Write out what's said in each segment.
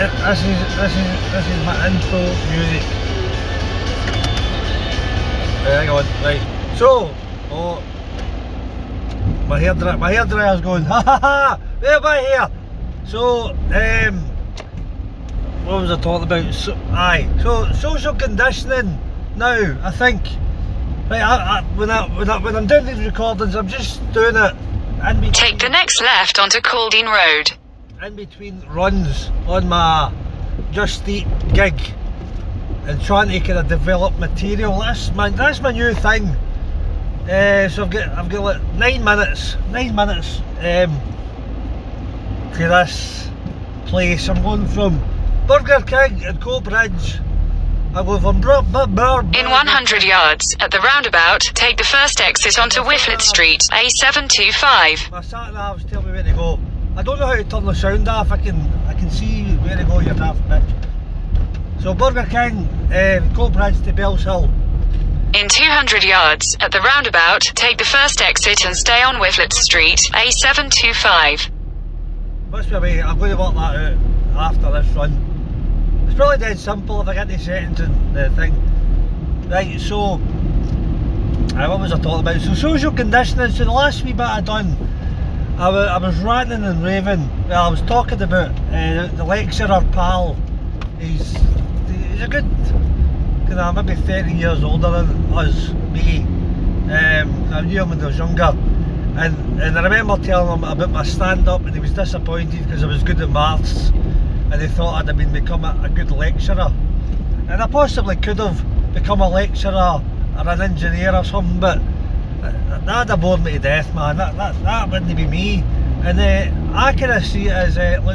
This is my intro music. Hang on, right. So, oh, my hairdryer's going. Ha ha ha! Where am I here? So, what was I talking about? So social conditioning. Now, I think, right, when I'm doing these recordings, I'm just doing it in between. Take the next left onto Caldine Road. In between runs on my Just Eat gig and trying to kind of develop material. That's my new thing. So I've got like 9 minutes to this place. I'm going from Burger King at Coatbridge. I go from In 100 yards, at the roundabout, take the first exit onto Whifflet Street, A725. My sat nav's telling me where to go. I don't know how to turn the sound off. I can see where to go, you daft bitch. So Burger King, Coatbridge to Bells Hill. In 200 yards, at the roundabout, take the first exit and stay on Whifflet Street, A725. Must be a way. I'm going to work that out after this run. It's probably dead simple if I get the settings and the thing. Right, so what was I talking about? So social conditioning. So the last wee bit I done, I was ranting and raving. Well, I was talking about the lecturer pal. He's a good, maybe 30 years older than us, me. I knew him when I was younger, and I remember telling him about my stand-up, and he was disappointed because I was good at maths, and he thought I'd have become a good lecturer. And I possibly could have become a lecturer or an engineer or something, but that'd have bored me to death, man. That wouldn't be me. And I kind of see it as look,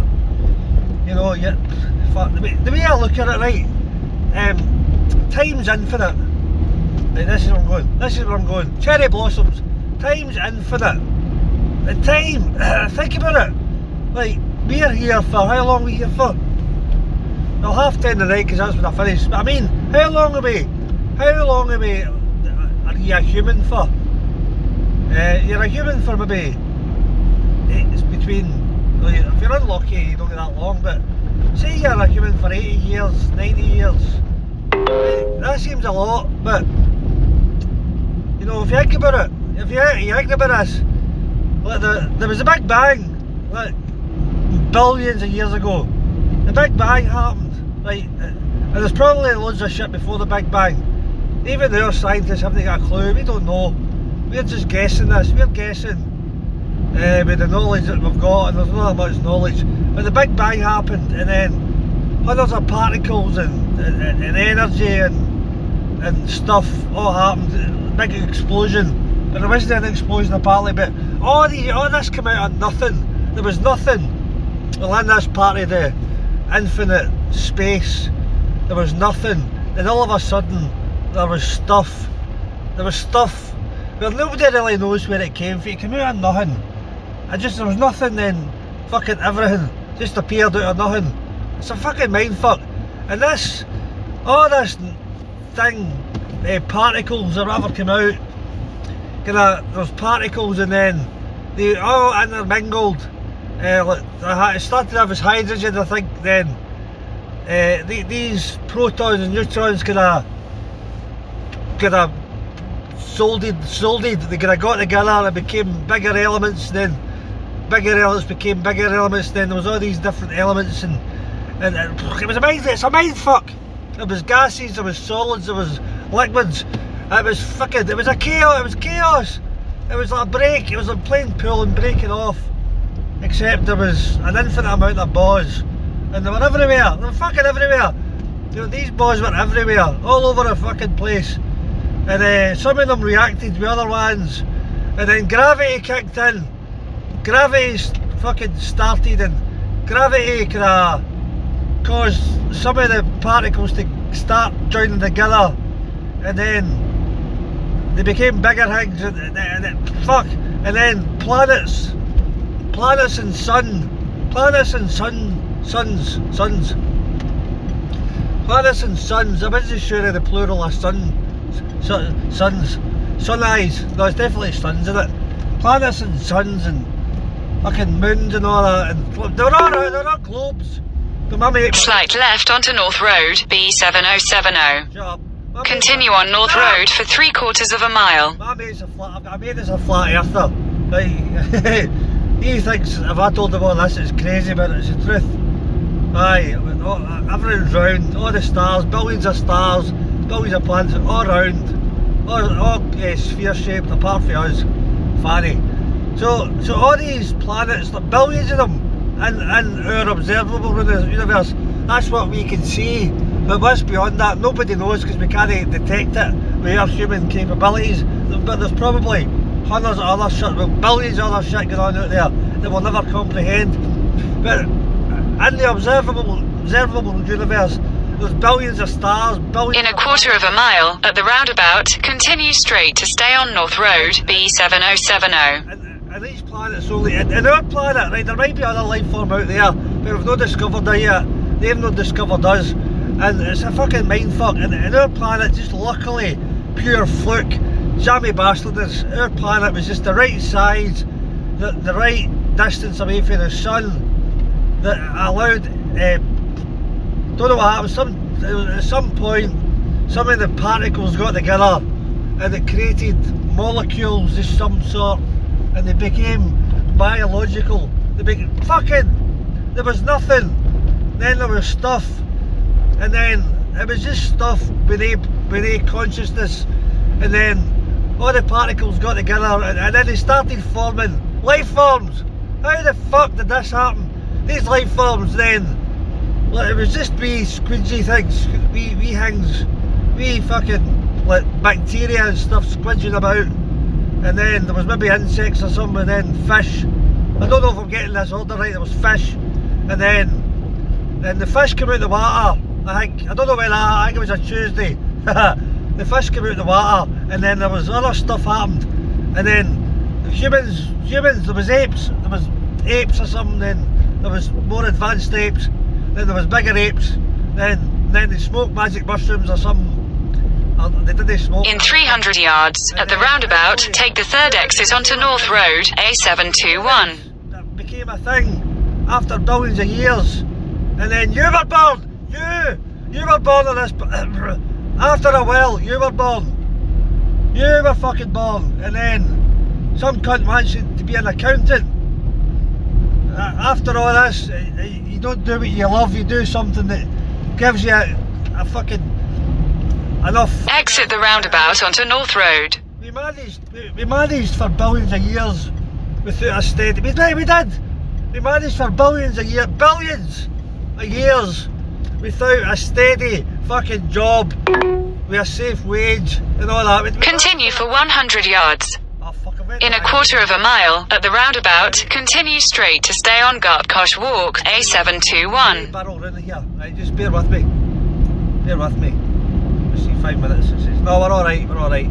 the way I look at it, right? Time's infinite. Right, this is where I'm going. Cherry blossoms. Time's infinite. And time, think about it. Like, we're here for, how long are we here for? Well, 10:30 tonight, because that's when I finish. But I mean, how long are you a human for? You're a human for maybe, it's between, if you're unlucky you don't get that long, but say you're a human for 80 years, 90 years, that seems a lot, but if you think about it, if you think about this, like there was a Big Bang, like billions of years ago. The Big Bang happened, right, and there's probably loads of shit before the Big Bang. Even our scientists haven't got a clue, we don't know. We're just guessing this, we're guessing with the knowledge that we've got, and there's not that much knowledge. But the Big Bang happened, and then hundreds of particles and energy and stuff all happened, big explosion. But there wasn't an explosion apparently, but all this came out of nothing. There was nothing. Well, in this part of the infinite space, there was nothing. Then all of a sudden, there was stuff. Well, nobody really knows where it came from. It came out of nothing. There was nothing, then fucking everything just appeared out of nothing. It's a fucking mindfuck. And all this thing, particles or whatever came out, there's particles and then they all intermingled. It started off as hydrogen, I think, then these protons and neutrons could have soldered, they could have got together and became bigger elements, then bigger elements became bigger elements, then there was all these different elements, and it was it's a mind fuck. There was gases, there was solids, there was liquids, it was chaos, it was like a break, it was a plane pulling, breaking off, except there was an infinite amount of balls, and they were everywhere, they were fucking everywhere. These balls were everywhere, all over the fucking place. And some of them reacted with other ones, and then gravity kicked in. Gravity fucking started, and gravity caused some of the particles to start joining together, and then they became bigger things, and then planets and suns. Planets and suns. I wasn't sure of the plural of suns. Sun eyes. No, it's definitely suns, isn't it? Planets and suns and fucking moons and all that, and they're all globes. So my mate... Slight left onto North Road, B7070. Shut up. My Continue mate's- on North Shut up! Road for 3/4 of a mile. My mate's a flat... I've got a mate that's a flat earther. Right? He thinks if I told him all this, it's crazy, but it's the truth. Aye, everything's round, all the stars, billions of planets, all round, all sphere shaped, apart from us, fanny. So all these planets, like billions of them, in our observable universe, that's what we can see. But what's beyond that, nobody knows because we can't detect it with our human capabilities. But there's probably hundreds of other shit, billions of other shit going on out there that we'll never comprehend. But in the observable universe, there's billions of stars, billions In a of 1/4 of a mile, at the roundabout, continue straight to stay on North Road, B7070. and each planet's only in our planet, right? There might be other life form out there, but we've not discovered it yet. They've not discovered us, and it's a fucking mindfuck. And in our planet, just luckily, pure fluke, jammy bastardness. Our planet was just the right size, the right distance away from the sun, that allowed. Don't know what happened. At some point, some of the particles got together, and it created molecules of some sort, and they became biological. They became fucking. There was nothing. Then there was stuff, and then it was just stuff with a consciousness, and then all the particles got together, and then they started forming life forms. How the fuck did this happen? These life forms then, like, it was just wee squidgy things, wee things, wee fucking like bacteria and stuff squidging about, and then there was maybe insects or something, and then fish. I don't know if I'm getting this order right. There was fish, and then the fish came out the water. I don't know when that. I think it was a Tuesday. The fish came out the water, and then there was other stuff happened, and then humans. There was apes or something. Then there was more advanced apes. Then there was bigger apes. Then they smoked magic mushrooms or something. They didn't smoke. In 300 yards, at the roundabout, take the 3rd exit onto North Road, A721. That became a thing after billions of years, and then you were born. You were born on this. After a while, you were born. You were fucking born, and then some cunt wants you to be an accountant. After all this, you don't do what you love. You do something that gives you a fucking enough. Exit the roundabout onto North Road. We managed for billions of years without a steady. We did. We managed for billions of years without a steady fucking job with a safe wage and all that. Continue for 100 yards. Oh, fuck, I went In a back. 1/4 of a mile, at the roundabout, continue straight to stay on Gartkosh Walk, A721. Barrel round here. Right, just bear with me. Bear with me. Let's see, 5 minutes. It says. No, we're alright.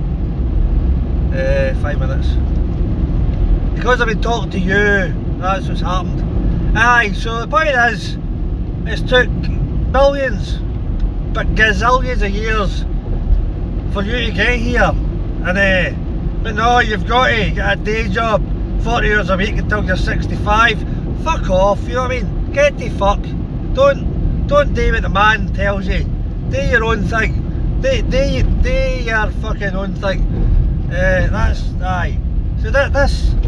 5 minutes. Because I've been talking to you, that's what's happened. Aye, so the point is, it's took billions, but gazillions of years for you to get here. And but no, you've got to get a day job, 40 hours a week until you're 65. Fuck off, you know what I mean? Get the fuck. Don't do what the man tells you. Do your own thing. Do your fucking own thing. That's aye. So there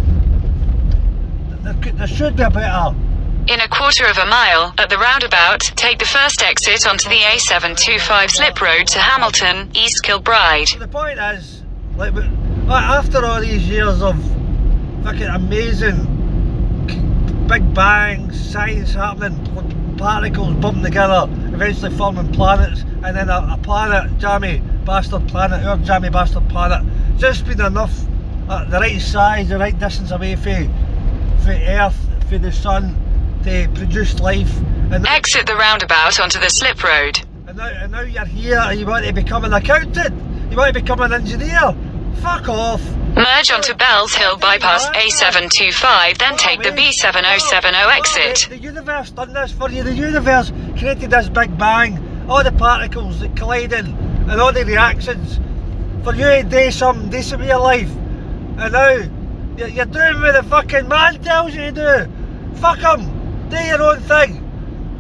should be a better. In a 1/4 of a mile, at the roundabout, take the 1st exit onto the A725 slip road to Hamilton, East Kilbride. So the point is, like, after all these years of fucking amazing big bangs, science happening, particles bumping together, eventually forming planets, and then a planet, jammy bastard planet, our jammy bastard planet, just been enough, the right size, the right distance away from Earth, from the sun, to produce life. And Exit the roundabout onto the slip road. And now you're here and you want to become an accountant, you want to become an engineer. Fuck off. Merge onto Bells Hill Bypass A725, then take the B7070 exit. The universe done this for you. The universe created this big bang, all the particles that colliding and all the reactions for you to do something decent with your life. And now you're doing what the fucking man tells you to do. Fuck him. Do your own thing.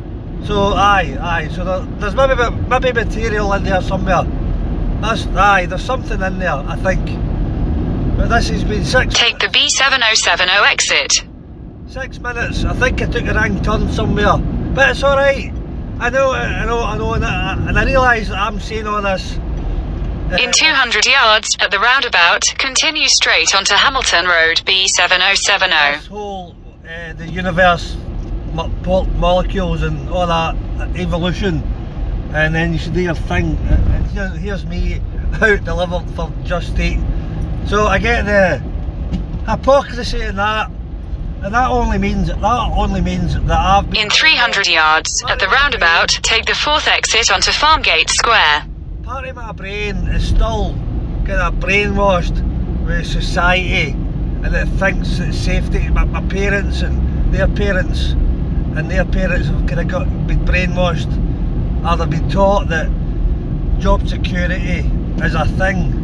So aye, so there's maybe material in there somewhere. There's something in there, I think. But this has been Take the B7070 exit. 6 minutes. I think I took a wrong turn somewhere, but it's all right. I know, and I realise that I'm saying all this. In 200 yards, at the roundabout, continue straight onto Hamilton Road, B7070. This whole the universe, molecules and all that evolution, and then you should do your thing. And here's me out delivered for Just Eat. So I get the hypocrisy in that, and that only means that I've been. In 300 yards, at the roundabout, take the 4th exit onto Farmgate Square. Part of my brain is still kind of brainwashed with society, and it thinks that safety. My parents and their parents have kind of been brainwashed, or they've been taught that job security is a thing.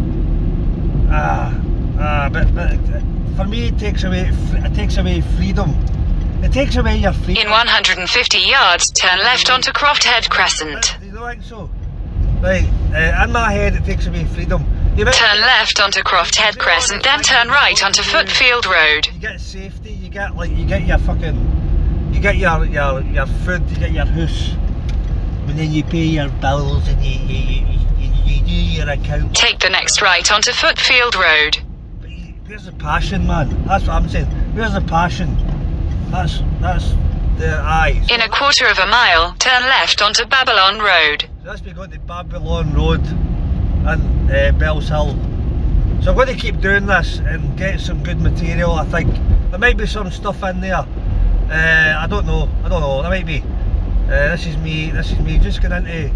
But for me, it takes away freedom. It takes away your freedom. In 150 yards, turn left onto Croft Head Crescent. Do you not think so? Right, in my head it takes away freedom. Turn left onto Croft Head Crescent, then turn right onto Footfield Road. You get safety, you get your food, you get your house, and then you pay your bills and you do your account. Take the next right onto Footfield Road. But where's the passion, man? That's what I'm saying. Where's the passion? That's the eyes. In a quarter of a mile, turn left onto Babylon Road. That's me going to Babylon Road and Bells Hill. So I'm going to keep doing this and get some good material. I think there might be some stuff in there. I don't know. There might be. This is me just going into.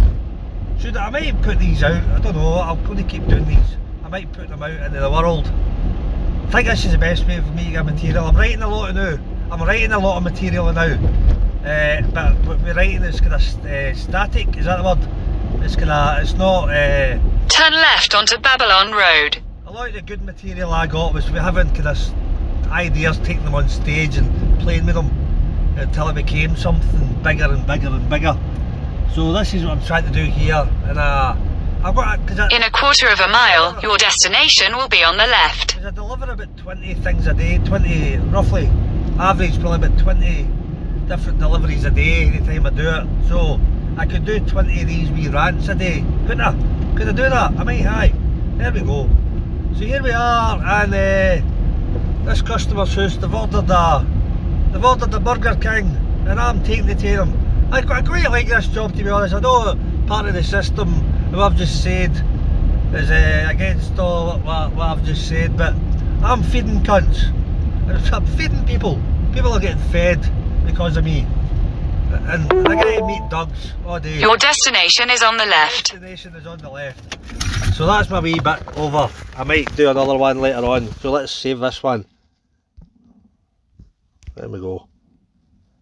I might put these out. I don't know. I'm going to keep doing these. I might put them out into the world. I think this is the best way for me to get material. I'm writing a lot now. I'm writing a lot of material now. But we're writing it's kind of static. Is that the word? It's not. Turn left onto Babylon Road. A lot of the good material I got was we having kind of ideas, taking them on stage and playing with them until it became something bigger and bigger and bigger. So this is what I'm trying to do here, and I've got. In a quarter of a mile, your destination will be on the left. Because I deliver about 20 things a day, 20 roughly, average probably about 20 different deliveries a day anytime I do it. So I could do 20 of these wee rants a day, couldn't I? Could I do that? I might, aye. There we go. So here we are, and this customer's house, they've ordered the Burger King, and I'm taking it to them. I quite like this job, to be honest. I know part of the system, what I've just said, is against all what I've just said, but I'm feeding cunts. I'm feeding people. People are getting fed because of me. And I get to meet dogs all day. Your destination is on the left. Destination is on the left. So that's my wee bit over. I might do another one later on. So let's save this one. There we go.